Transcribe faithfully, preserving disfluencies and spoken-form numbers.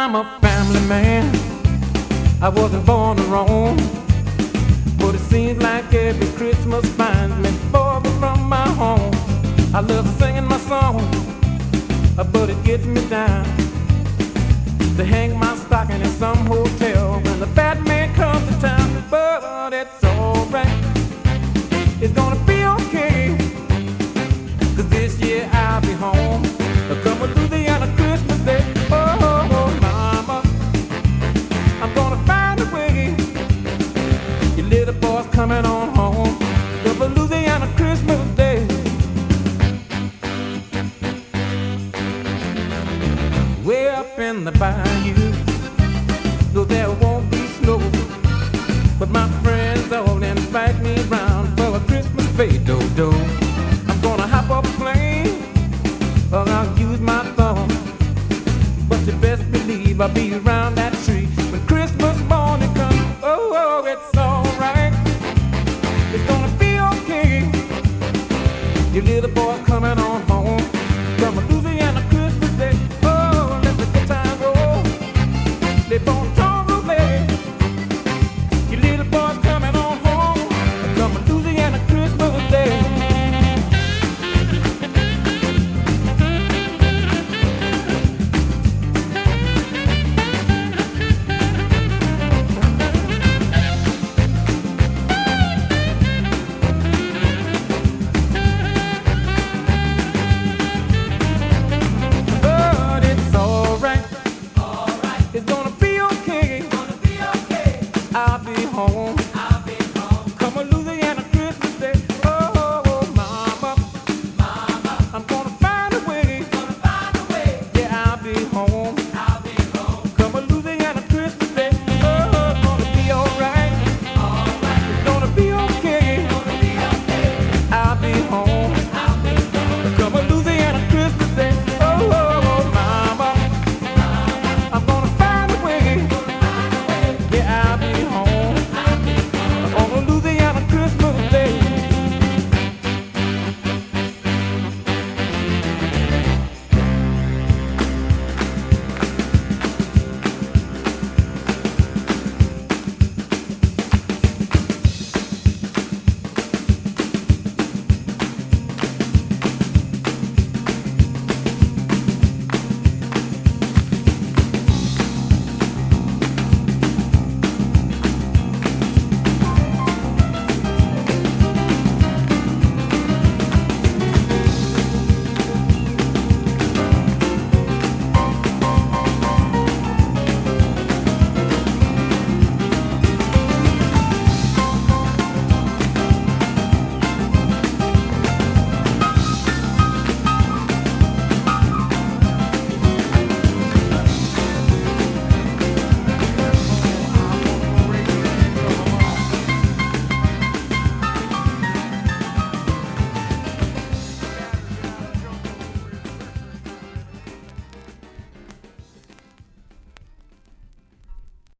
I'm a family man. I wasn't born to roam, but it seems like every Christmas finds me far from my home. I love singing my song, but it gets me down to hang my stocking in some hotel when the bad man comes to town. But it's alright, it's gonna be okay, 'cause this year I'll be home. Come with Louisiana Christmas Day. Oh, oh, mama, I'm gonna find a way. Your little boy's coming on home. Come with Louisiana Christmas Day. Way up in the bayou, though there won't be snow, but my friends all invite me round for a Christmas fade-do-do. I'm gonna hop up a plane, or I'll use my thumb, but you best believe I'll be around that tree when Christmas morning comes. Oh, oh, it's alright, it's gonna be okay. Your little boy coming on home.